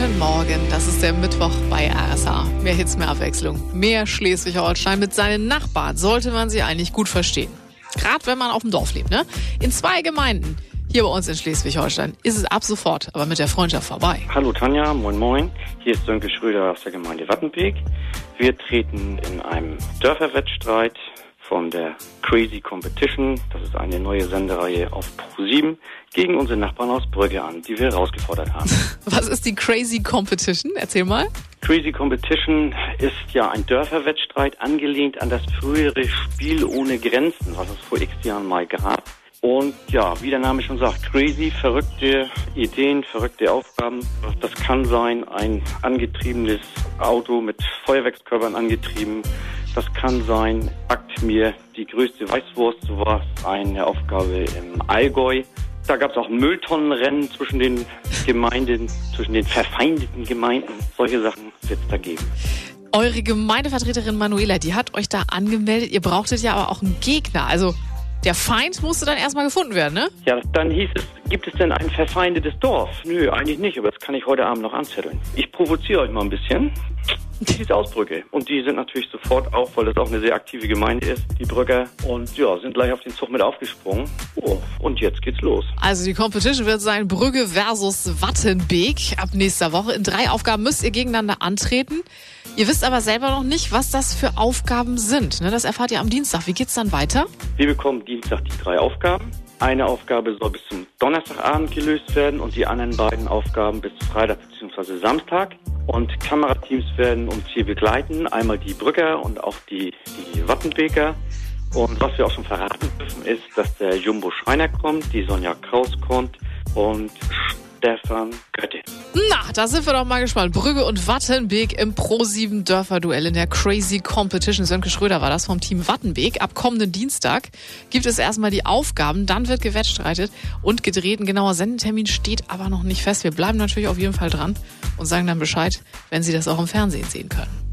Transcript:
Guten Morgen, das ist der Mittwoch bei RSA. Mehr Hits, mehr Abwechslung. Mehr Schleswig-Holstein mit seinen Nachbarn sollte man sie eigentlich gut verstehen. Gerade wenn man auf dem Dorf lebt, ne? In 2 Gemeinden hier bei uns in Schleswig-Holstein ist es ab sofort aber mit der Freundschaft vorbei. Hallo Tanja, moin moin. Hier ist Sönke Schröder aus der Gemeinde Wattenbeek. Wir treten in einem Dörferwettstreit von der Crazy Competition, das ist eine neue Sendereihe auf Pro7, gegen unsere Nachbarn aus Brügge an, die wir herausgefordert haben. Was ist die Crazy Competition? Erzähl mal. Crazy Competition ist ja ein Dörferwettstreit, angelehnt an das frühere Spiel ohne Grenzen, was es vor x Jahren mal gab. Und ja, wie der Name schon sagt, crazy, verrückte Ideen, verrückte Aufgaben. Das kann sein, ein angetriebenes Auto mit Feuerwerkskörpern angetrieben. Das kann sein, backt mir die größte Weißwurst, so war es eine Aufgabe im Allgäu. Da gab es auch ein Mülltonnenrennen zwischen den Gemeinden, zwischen den verfeindeten Gemeinden. Solche Sachen wird es da geben. Eure Gemeindevertreterin Manuela, die hat euch da angemeldet. Ihr brauchtet ja aber auch einen Gegner. Also der Feind musste dann erstmal gefunden werden, ne? Ja, dann hieß es, gibt es denn ein verfeindetes Dorf? Nö, eigentlich nicht, aber das kann ich heute Abend noch anzetteln. Ich provoziere euch mal ein bisschen. Die ist aus Brügge. Und die sind natürlich sofort auch, weil das auch eine sehr aktive Gemeinde ist, die Brügger. Und ja, sind gleich auf den Zug mit aufgesprungen. Oh, und jetzt geht's los. Also die Competition wird sein Brügge versus Wattenbeek. Ab nächster Woche in 3 Aufgaben müsst ihr gegeneinander antreten. Ihr wisst aber selber noch nicht, was das für Aufgaben sind. Das erfahrt ihr am Dienstag. Wie geht's dann weiter? Wir bekommen Dienstag die 3 Aufgaben. Eine Aufgabe soll bis zum Donnerstagabend gelöst werden und die anderen beiden Aufgaben bis Freitag bzw. Samstag. Und Kamerateams werden uns hier begleiten. Einmal die Brügger und auch die Wattenbeker. Und was wir auch schon verraten dürfen, ist, dass der Jumbo Schreiner kommt, die Sonja Kraus kommt und Stefan Götte. Na, da sind wir doch mal gespannt. Brügge und Wattenbeek im Pro7 Dörferduell in der Crazy Competition. Sönke Schröder war das vom Team Wattenbeek. Ab kommenden Dienstag gibt es erstmal die Aufgaben, dann wird gewettstreitet und gedreht. Ein genauer Sendetermin steht aber noch nicht fest. Wir bleiben natürlich auf jeden Fall dran und sagen dann Bescheid, wenn Sie das auch im Fernsehen sehen können.